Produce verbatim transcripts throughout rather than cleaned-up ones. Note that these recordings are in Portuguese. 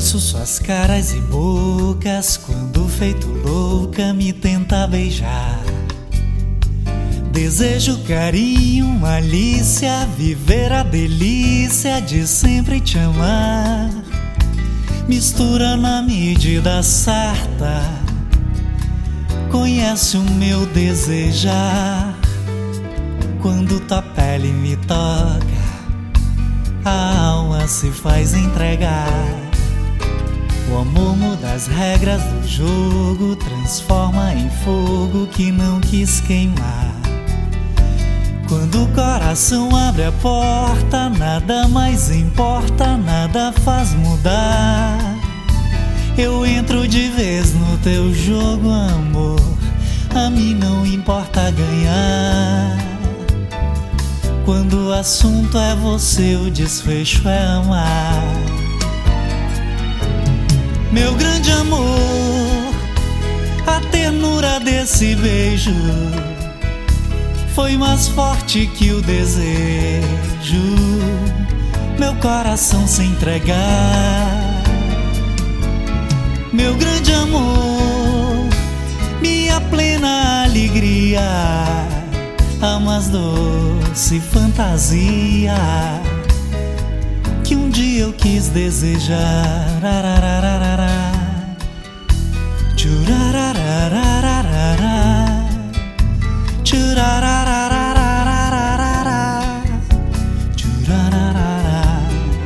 Conheço suas caras e bocas quando feito louca me tenta beijar. Desejo carinho, malícia, viver a delícia de sempre te amar. Mistura na medida certa, conhece o meu desejar. Quando tua pele me toca, a alma se faz entregar. O amor muda as regras do jogo, transforma em fogo que não quis queimar. Quando o coração abre a porta, nada mais importa, nada faz mudar. Eu entro de vez no teu jogo, amor, a mim não importa ganhar. Quando o assunto é você, o desfecho é amar. Meu grande amor, a ternura desse beijo foi mais forte que o desejo. Meu coração se entregar. Meu grande amor, minha plena alegria, a mais doce fantasia que um dia eu quis desejar. Ararararara, tchurararararara, tchurararararara, tchurararara.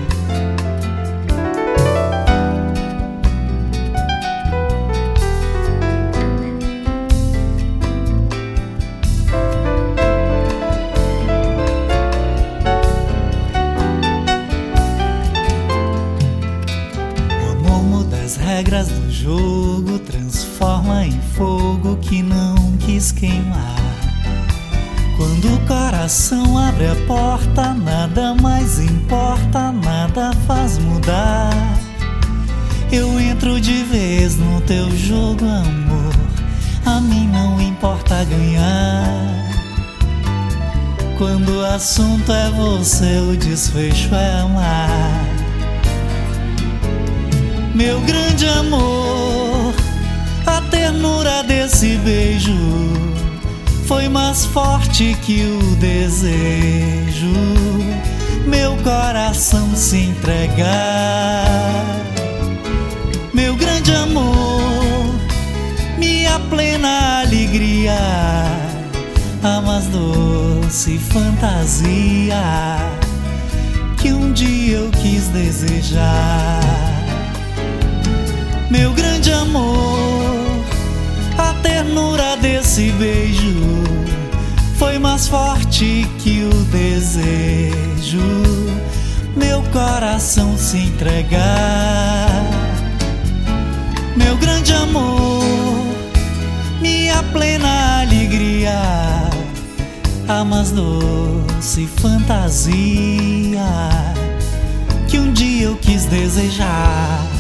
As regras do jogo transforma em fogo que não quis queimar. Quando o coração abre a porta, nada mais importa, nada faz mudar. Eu entro de vez no teu jogo, amor, a mim não importa ganhar. Quando o assunto é você, o desfecho é amar. Meu grande amor, a ternura desse beijo foi mais forte que o desejo. Meu coração se entregar. Meu grande amor, minha plena alegria, a mais doce fantasia que um dia eu quis desejar. Meu grande amor, a ternura desse beijo foi mais forte que o desejo. Meu coração se entregar. Meu grande amor, minha plena alegria, a mais doce fantasia que um dia eu quis desejar.